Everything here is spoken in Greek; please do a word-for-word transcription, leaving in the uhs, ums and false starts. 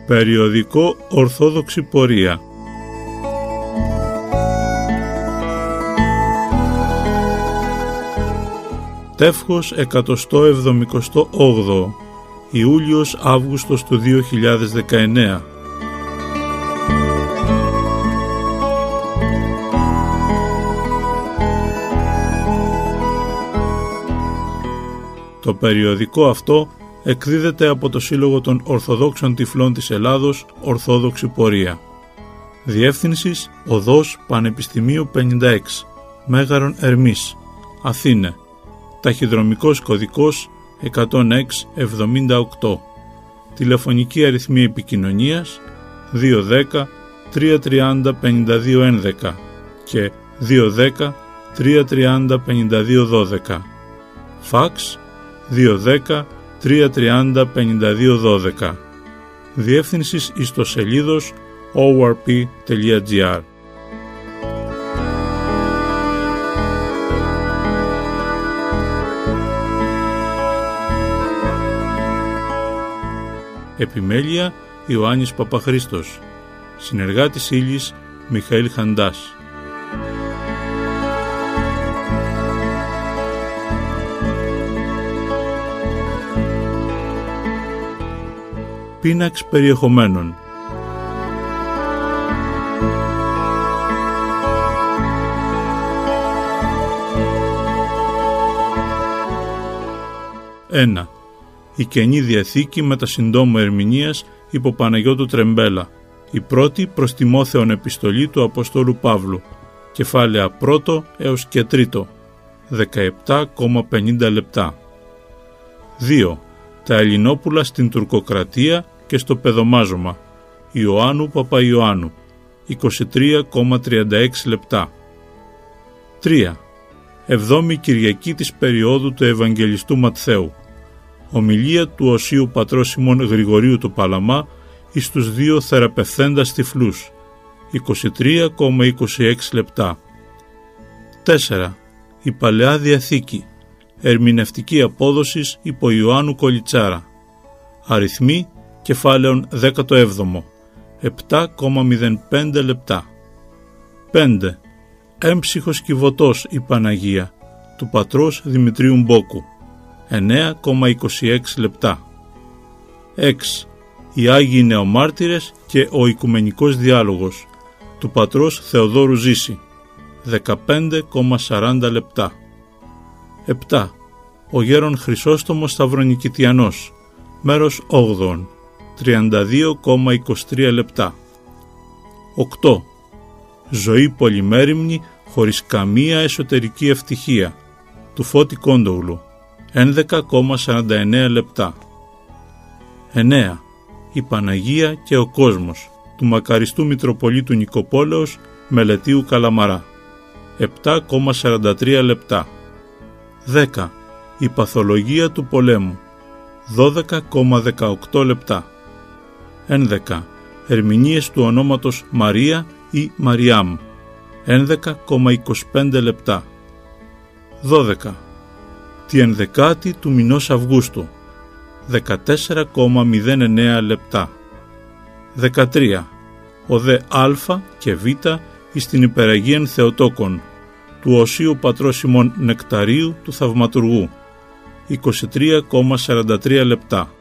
Περιοδικό Ορθόδοξη Πορεία. Τεύχος εκατοστό εβδομηκοστό όγδοο, Ιούλιος Αύγουστος του δύο χιλιάδες δεκαεννέα. Το περιοδικό αυτό εκδίδεται από το Σύλλογο των Ορθοδόξων Τυφλών της Ελλάδος, Ορθόδοξη Πορεία. Διεύθυνσης Οδός Πανεπιστημίου πενήντα έξι, Μέγαρον Ερμής, Αθήνε. Ταχυδρομικός κωδικός εκατόν έξι εβδομήντα οκτώ. Τηλεφωνική αριθμή επικοινωνίας δύο δέκα τρία τριάντα πενήντα δύο έντεκα και δύο δέκα τρία τριάντα πενήντα δύο δώδεκα. Φαξ δύο δέκα τρία τριάντα πενήντα δύο δώδεκα. Διεύθυνσης ιστοσελίδος ο αρ πι τελεία τζι άρ. Επιμέλεια Ιωάννης Παπαχρήστος. Συνεργάτης ύλης Μιχαήλ Χαντάς. Πίναξ περιεχομένων. ένα. Η Καινή Διαθήκη με τα συντόμου ερμηνείας υπό Παναγιώτου Τρεμπέλα. Η πρώτη προς Τιμόθεον επιστολή του Αποστόλου Παύλου. Κεφάλαια πρώτο έως και τρίτο. δεκαεπτά κόμμα πενήντα λεπτά. δύο. Τα Ελληνόπουλα στην Τουρκοκρατία και στο Παιδομάζωμα. Ιωάννου Παπαϊωάννου. είκοσι τρία κόμμα τριάντα έξι λεπτά. τρία. Εβδόμη Κυριακή της περίοδου του Ευαγγελιστού Ματθαίου. Ομιλία του Οσίου Πατρός Σιμών Γρηγορίου του Παλαμά εις τους δύο θεραπευθέντας τυφλούς. είκοσι τρία κόμμα είκοσι έξι λεπτά. τέσσερα. Η Παλαιά Διαθήκη. Ερμηνευτική απόδοσης υπό Ιωάννου Κολιτσάρα. Αριθμοί κεφάλαιων δέκατο έβδομο. επτά κόμμα μηδέν πέντε λεπτά. πέντε. Έμψυχος Κιβωτός η Παναγία του πατρός Δημητρίου Μπόκου. εννέα κόμμα είκοσι έξι λεπτά. έξι. Οι Άγιοι Νεομάρτυρες και ο Οικουμενικός Διάλογος του πατρός Θεοδόρου Ζήση. δεκαπέντε κόμμα σαράντα λεπτά. επτά. Ο Γέρον Χρυσόστομος Σταυρονικητιανός, μέρος όγδοον, τριάντα δύο κόμμα είκοσι τρία λεπτά. οκτώ. Ζωή πολυμέριμνη χωρίς καμία εσωτερική ευτυχία του Φώτη Κόντογλου, έντεκα κόμμα σαράντα εννέα λεπτά. εννέα. Η Παναγία και ο κόσμος του μακαριστού Μητροπολίτου Νικοπόλεως Μελετίου Καλαμαρά, επτά κόμμα σαράντα τρία λεπτά. δέκα. Η παθολογία του πολέμου, δώδεκα κόμμα δεκαοκτώ λεπτά. έντεκα. Ερμηνείες του ονόματος Μαρία ή Μαριάμ, έντεκα κόμμα είκοσι πέντε λεπτά. δώδεκα. Τη ενδεκάτη του μηνός Αυγούστου, δεκατέσσερα κόμμα μηδέν εννέα λεπτά. δεκατρία. Ο δε Α και Β εις την Υπεραγίαν Θεοτόκον του Οσίου Πατρός Σιμών Νεκταρίου του Θαυματουργού, είκοσι τρία κόμμα σαράντα τρία λεπτά.